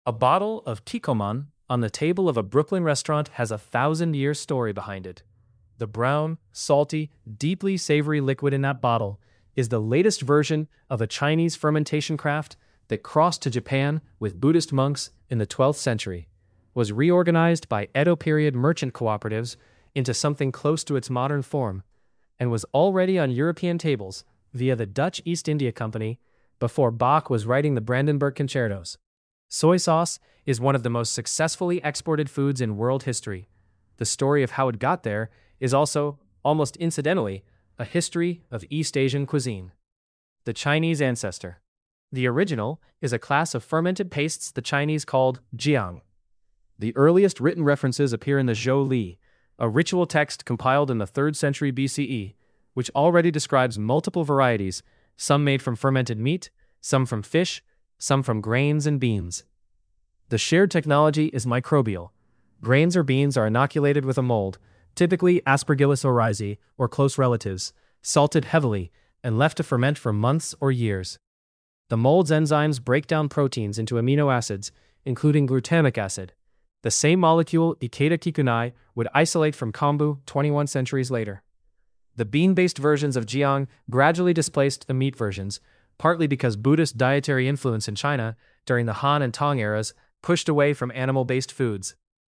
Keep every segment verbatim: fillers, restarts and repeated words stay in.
A bottle of Kikkoman on the table of a Brooklyn restaurant has a thousand-year story behind it. The brown, salty, deeply savory liquid in that bottle is the latest version of a Chinese fermentation craft that crossed to Japan with Buddhist monks in the twelfth century, was reorganized by Edo period merchant cooperatives into something close to its modern form, and was already on European tables via the Dutch East India Company before Bach was writing the Brandenburg Concertos. Soy sauce is one of the most successfully exported foods in world history. The story of how it got there is also, almost incidentally, a history of East Asian cuisine. The Chinese ancestor. The original is a class of fermented pastes the Chinese called jiang. The earliest written references appear in the Zhou Li, a ritual text compiled in the third century B C E, which already describes multiple varieties, some made from fermented meat, some from fish, some from grains and beans. The shared technology is microbial. Grains or beans are inoculated with a mold, typically Aspergillus oryzae or close relatives, salted heavily, and left to ferment for months or years. The mold's enzymes break down proteins into amino acids, including glutamic acid. The same molecule Ikeda kikunai would isolate from kombu twenty-one centuries later. The bean-based versions of jiang gradually displaced the meat versions, partly because Buddhist dietary influence in China during the Han and Tang eras pushed away from animal-based foods.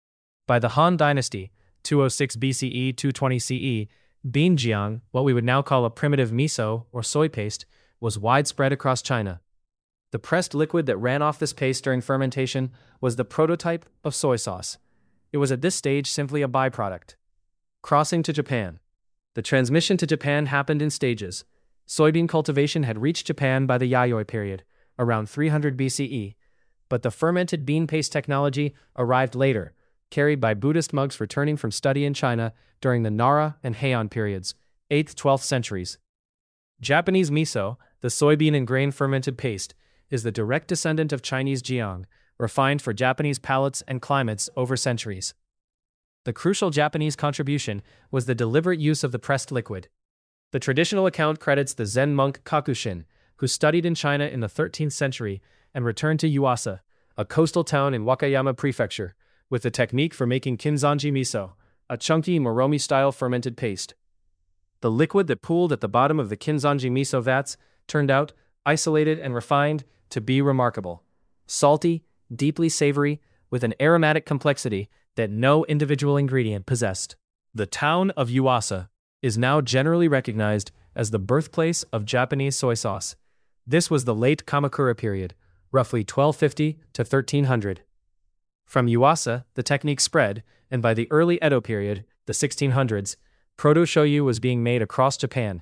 By the Han Dynasty, two oh six B C E to two twenty C E, bean jiang, what we would now call a primitive miso or soy paste, was widespread across China. The pressed liquid that ran off this paste during fermentation was the prototype of soy sauce. It was at this stage simply a byproduct. Crossing to Japan. The transmission to Japan happened in stages. Soybean cultivation had reached Japan by the Yayoi period, around three hundred B C E, but the fermented bean paste technology arrived later, carried by Buddhist monks returning from study in China during the Nara and Heian periods, eighth to twelfth centuries. Japanese miso, the soybean and grain fermented paste, is the direct descendant of Chinese jiang, refined for Japanese palates and climates over centuries. The crucial Japanese contribution was the deliberate use of the pressed liquid. The traditional account credits the Zen monk Kakushin, who studied in China in the thirteenth century and returned to Yuasa, a coastal town in Wakayama Prefecture, with the technique for making kinzanji miso, a chunky moromi-style fermented paste. The liquid that pooled at the bottom of the kinzanji miso vats turned out, isolated and refined, to be remarkable. Salty, deeply savory, with an aromatic complexity that no individual ingredient possessed. The town of Yuasa is now generally recognized as the birthplace of Japanese soy sauce. This was the late Kamakura period, roughly twelve fifty to thirteen hundred. From Yuasa, the technique spread, and by the early Edo period, the sixteen hundreds, proto-shoyu was being made across Japan.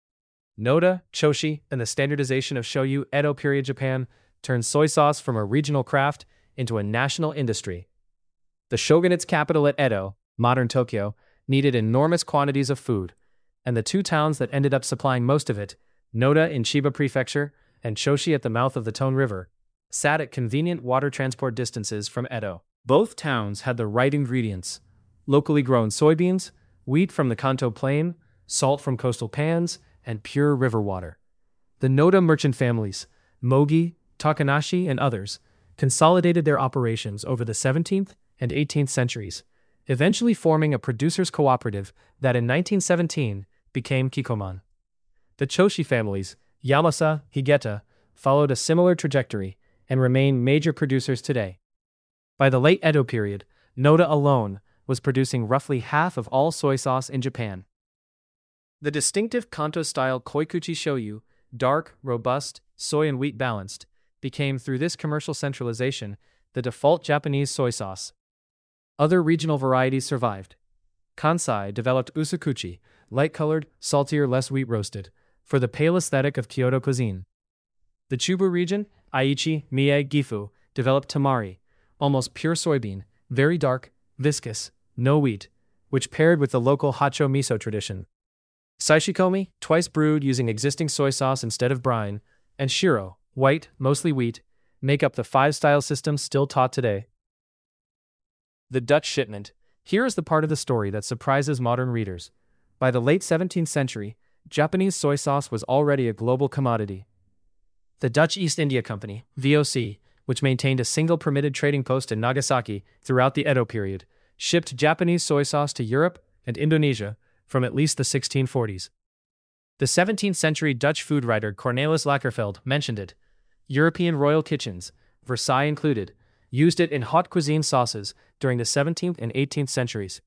Noda, choshi, and the standardization of shoyu Edo period Japan turned soy sauce from a regional craft into a national industry. The shogunate's capital at Edo, modern Tokyo, needed enormous quantities of food, and the two towns that ended up supplying most of it, Noda in Chiba Prefecture and Choshi at the mouth of the Tone River, sat at convenient water transport distances from Edo. Both towns had the right ingredients: locally grown soybeans, wheat from the Kanto Plain, salt from coastal pans, and pure river water. The Noda merchant families, Mogi, Takanashi, and others, consolidated their operations over the seventeenth and eighteenth centuries, eventually forming a producers' cooperative that in nineteen seventeen became Kikkoman. The Choshi families, Yamasa, Higeta, followed a similar trajectory and remain major producers today. By the late Edo period, Noda alone was producing roughly half of all soy sauce in Japan. The distinctive Kanto-style koikuchi shoyu, dark, robust, soy and wheat balanced, became through this commercial centralization the default Japanese soy sauce. Other regional varieties survived. Kansai developed usukuchi, light-colored, saltier, less wheat-roasted, for the pale aesthetic of Kyoto cuisine. The Chubu region, Aichi, Mie, Gifu, developed tamari, almost pure soybean, very dark, viscous, no wheat, which paired with the local hacho miso tradition. Saishikomi, twice brewed using existing soy sauce instead of brine, and shiro, white, mostly wheat, make up the five-style system still taught today. The Dutch shipment. Here is the part of the story that surprises modern readers. By the late seventeenth century, Japanese soy sauce was already a global commodity. The Dutch East India Company, V O C, which maintained a single permitted trading post in Nagasaki throughout the Edo period, shipped Japanese soy sauce to Europe and Indonesia from at least the sixteen forties. The seventeenth century Dutch food writer Cornelis Lakerveld mentioned it. European royal kitchens, Versailles included, used it in haute cuisine sauces during the seventeenth and eighteenth centuries.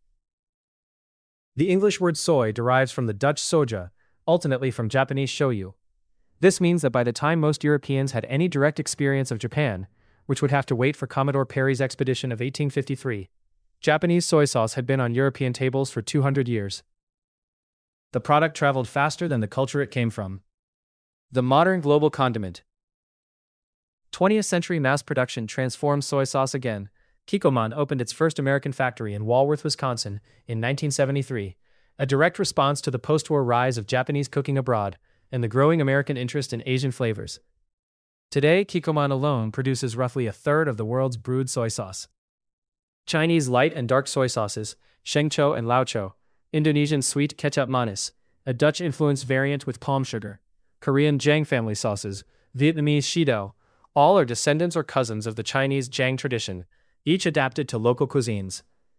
The English word soy derives from the Dutch soja, ultimately from Japanese shoyu. This means that by the time most Europeans had any direct experience of Japan, which would have to wait for Commodore Perry's expedition of eighteen fifty-three, Japanese soy sauce had been on European tables for two hundred years. The product traveled faster than the culture it came from. The modern global condiment. twentieth century mass production transformed soy sauce again. Kikkoman opened its first American factory in Walworth, Wisconsin, in nineteen seventy-three, a direct response to the post-war rise of Japanese cooking abroad and the growing American interest in Asian flavors. Today, Kikkoman alone produces roughly a third of the world's brewed soy sauce. Chinese light and dark soy sauces, shengchou and laochou, Indonesian sweet ketchup manis, a Dutch-influenced variant with palm sugar, Korean Jang family sauces, Vietnamese shidao, all are descendants or cousins of the Chinese Jang tradition, each adapted to local cuisines.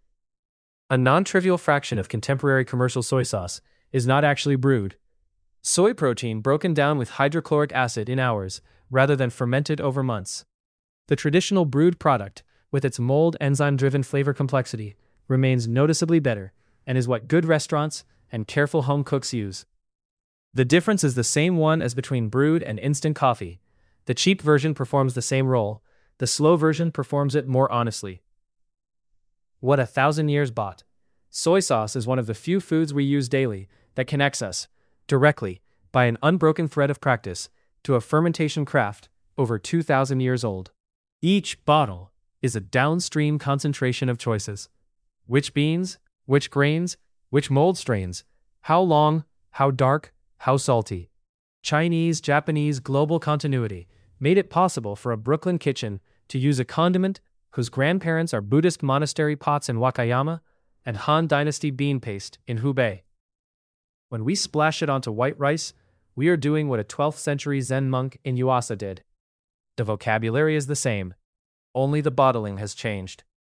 A non-trivial fraction of contemporary commercial soy sauce is not actually brewed. Soy protein broken down with hydrochloric acid in hours, rather than fermented over months. The traditional brewed product, with its mold enzyme-driven flavor complexity, remains noticeably better, and is what good restaurants and careful home cooks use. The difference is the same one as between brewed and instant coffee. The cheap version performs the same role, the slow version performs it more honestly. What a thousand years bought. Soy sauce is one of the few foods we use daily that connects us, directly, by an unbroken thread of practice, to a fermentation craft over two thousand years old. Each bottle is a downstream concentration of choices. Which beans? Which grains? Which mold strains? How long? How dark? How salty? Chinese, Japanese, global continuity made it possible for a Brooklyn kitchen to use a condiment whose grandparents are Buddhist monastery pots in Wakayama and Han Dynasty bean paste in Hubei. When we splash it onto white rice, we are doing what a twelfth century Zen monk in Yuasa did. The vocabulary is the same, only the bottling has changed.